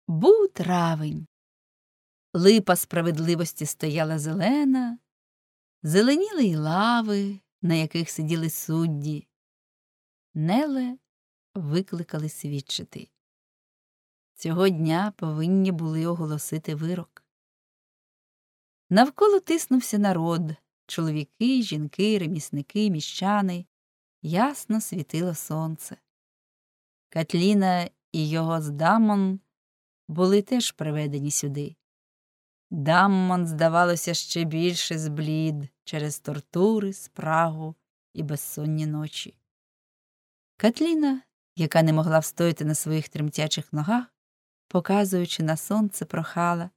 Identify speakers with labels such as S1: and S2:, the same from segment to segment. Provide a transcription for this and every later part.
S1: Був травень. Липа справедливості стояла зелена, зеленіли й лави, на яких сиділи судді. Неле викликали свідчити. Цього дня повинні були оголосити вирок. Навколо тиснувся народ, чоловіки, жінки, ремісники, міщани. Ясно світило сонце. Катліна і Йогос-Даммон були теж приведені сюди. Даммон, здавалося, ще більше зблід через тортури, спрагу і безсонні ночі. Катліна, яка не могла встояти на своїх тремтячих ногах, показуючи на сонце, прохала: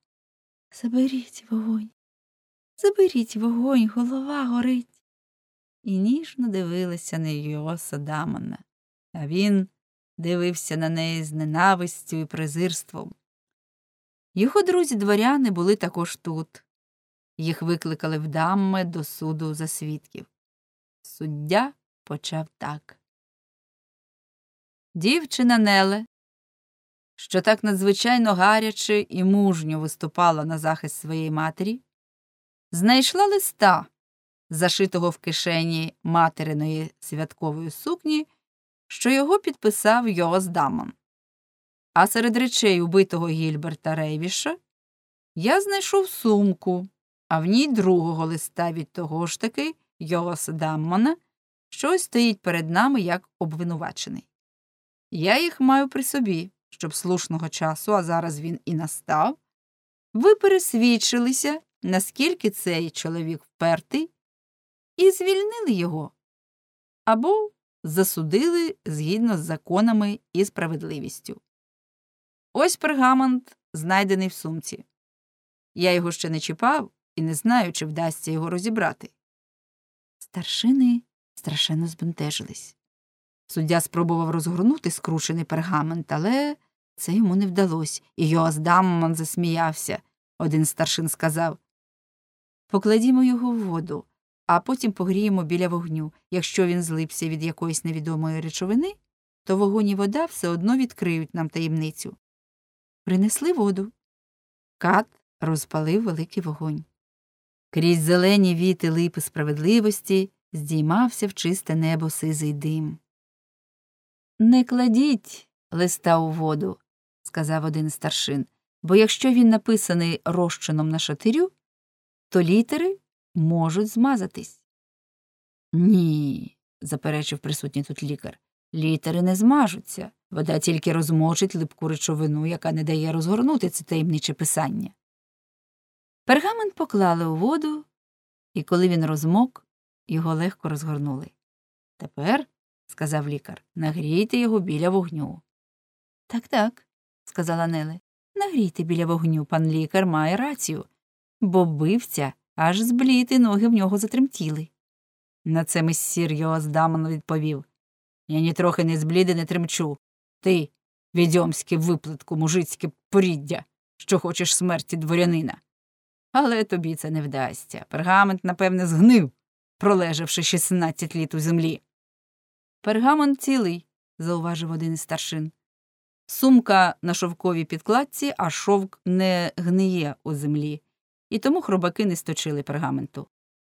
S1: заберіть вогонь, голова горить. І ніжно дивилася на Йогоса-Даммона, а він дивився на неї з ненавистю і презирством. Його друзі-дворяни були також тут. Їх викликали в Дамме до суду за свідків. Суддя почав так. Дівчина Неле, що так надзвичайно гаряче і мужньо виступала на захист своєї матері, знайшла листа, зашитого в кишені материної святкової сукні, що його підписав Йогос-Даммон. А серед речей убитого Гільберта Рейвіша я знайшов сумку, а в ній другого листа від того ж таки Йогоса-Даммона, що ось стоїть перед нами як обвинувачений. Я їх маю при собі, щоб слушного часу, а зараз він і настав, ви пересвідчилися, наскільки цей чоловік впертий, і звільнили його, або засудили згідно з законами і справедливістю. Ось пергамент, знайдений в сумці. Я його ще не чіпав і не знаю, чи вдасться його розібрати. Старшини страшенно збентежились. Суддя спробував розгорнути скручений пергамент, але це йому не вдалося, і Йогос-Даммон засміявся. Один з старшин сказав: покладімо його в воду, а потім погріємо біля вогню. Якщо він злипся від якоїсь невідомої речовини, то вогонь і вода все одно відкриють нам таємницю. Принесли воду. Кат розпалив великий вогонь. Крізь зелені віти липи справедливості здіймався в чисте небо сизий дим. «Не кладіть листа у воду», – сказав один з старшин, «бо якщо він написаний розчином на шатирю, то літери можуть змазатись». «Ні», – заперечив присутній тут лікар, – «літери не змажуться. Вода тільки розмочить липку речовину, яка не дає розгорнути це таємниче писання». Пергамент поклали у воду, і коли він розмок, його легко розгорнули. «Тепер, – сказав лікар, – нагрійте його біля вогню». «Так», – сказала Неле, – нагрійте біля вогню, пан лікар має рацію, бо вбивця аж зблід і ноги в нього затремтіли». На це мессір Йогос-Даммон відповів: «Я нітрохи не зблід і не тремчу. Ти, відьомське виплатку, мужицьке поріддя, що хочеш смерті дворянина. Але тобі це не вдасться. Пергамент, напевне, згнив, пролежавши 16 літ у землі». «Пергамент цілий», – зауважив один із старшин. «Сумка на шовковій підкладці, а шовк не гниє у землі, і тому хробаки не сточили пергаменту».